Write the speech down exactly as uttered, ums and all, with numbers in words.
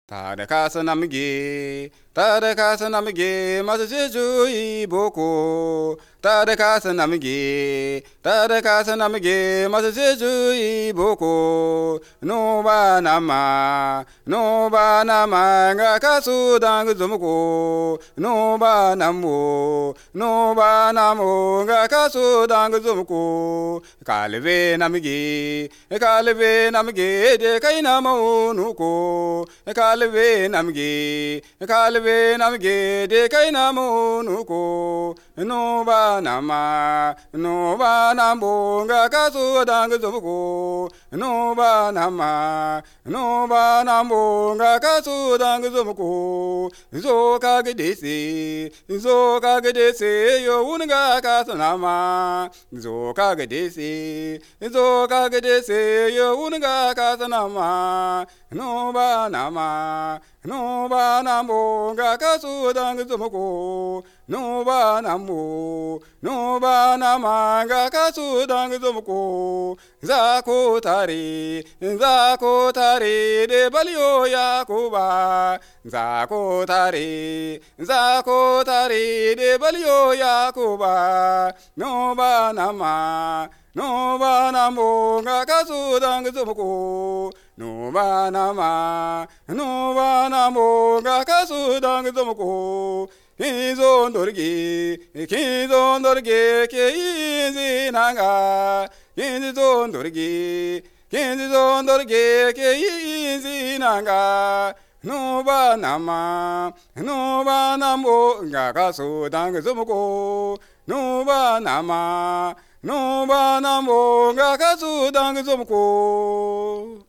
Tare kasa namge, tare kasa namge, masu jeju iboko. Tare kasa namge, tare kasa namge, masu jeju iboko. No ba nama, no ba nama, nga kasu dang zumuko. No ba namo, no ba namo, nga kasu dang zumuko. Kalve namge, kalve namge, de kai namo nuko. Kalve namge, kalve namge, de kai namo nuko. No ba nama, no ba namo, nga kasu dang zumuko. No ba nama, no ba namo, nga kasu dang zumuko. Zo kagedesi, zo kagedesi, yo unga kasu nama. Zo kagedesi, zo kagedesi, yo unga kasu nama. No ba nama, no ba namo, nga kasu dang zumuko. No ba namo, no ba nama, nga kasu dang zumuko. Zako tari, zako tari, de balio yakuba. Zako tari, zako tari, de balio yakuba. No ba nama, no ba namo, nga kasu dang zumuko. No ba nama, no ba namo, nga kasu dang zumuko. Kizon dorgi, kizon dorgi, ke nanga. Kizon dorgi, kizon dorgi, ke nanga. No ba nama, no ba namo, nga kasu dang zumuko. No ba nama, no ba namo, nga kasu dang zumuko.